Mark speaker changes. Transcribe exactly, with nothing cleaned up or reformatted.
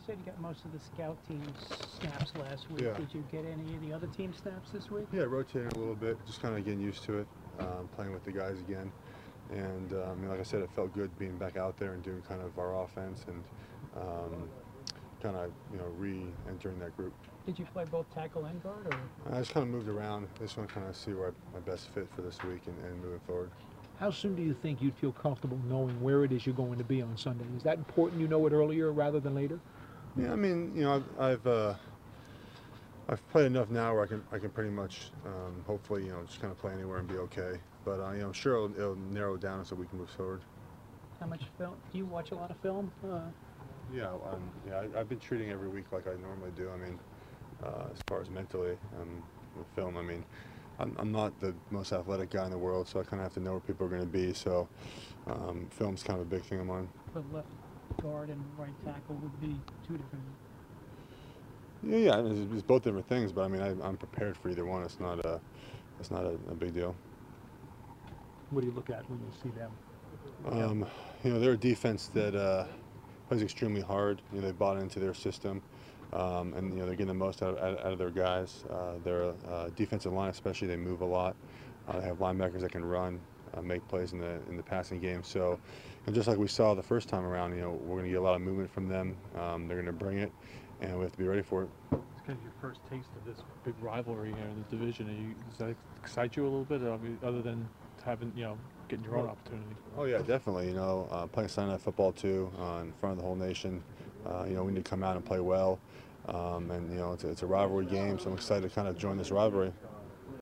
Speaker 1: said you got most of the scout team snaps last week.
Speaker 2: Yeah.
Speaker 1: Did you get any of the other team snaps this week?
Speaker 2: Yeah, rotating a little bit, just kind of getting used to it, um, playing with the guys again. And um, like I said, it felt good being back out there and doing kind of our offense and um, kind of, you know, re-entering that group.
Speaker 1: Did you play both tackle and guard? Or?
Speaker 2: I just kind of moved around. I just want to kind of see where I, my best fit for this week and, and moving forward.
Speaker 3: How soon do you think you'd feel comfortable knowing where it is you're going to be on Sunday? Is that important you know it earlier rather than later?
Speaker 2: Yeah, I mean, you know, I've I've, uh, I've played enough now where I can I can pretty much, um, hopefully, you know, just kind of play anywhere and be okay. But uh, you know, I'm sure it'll, it'll narrow down so we can move forward.
Speaker 1: How much film? Do you watch a lot of film? Uh,
Speaker 2: Yeah, um, yeah, I, I've been treating every week like I normally do. I mean, uh, as far as mentally, um, with film, I mean, I'm, I'm not the most athletic guy in the world, so I kind of have to know where people are going to be. So, um, film's kind of a big thing of mine.
Speaker 1: but left guard and right tackle would be two different.
Speaker 2: Yeah, yeah, it's, it's both different things, but I mean, I, I'm prepared for either one. It's not a, it's not a, a big deal.
Speaker 3: What do you look at when you see them?
Speaker 2: Um, you know, they're a defense that uh, plays extremely hard. You know, they bought into their system, um, and you know they're getting the most out of, out of their guys. Uh, their uh, defensive line, especially, they move a lot. Uh, they have linebackers that can run, uh, make plays in the in the passing game. So, and just like we saw the first time around, you know, we're going to get a lot of movement from them. Um, they're going to bring it, and we have to be ready for it.
Speaker 4: It's kind of your first taste of this big rivalry here in the division. Are you, does that excite you a little bit, I mean, other than having, you know, getting your own opportunity?
Speaker 2: Oh yeah, definitely. You know, uh, playing Sunday Night Football too, uh, in front of the whole nation. Uh, you know, we need to come out and play well, um, and you know, it's a, it's a rivalry game, so I'm excited to kind of join this rivalry.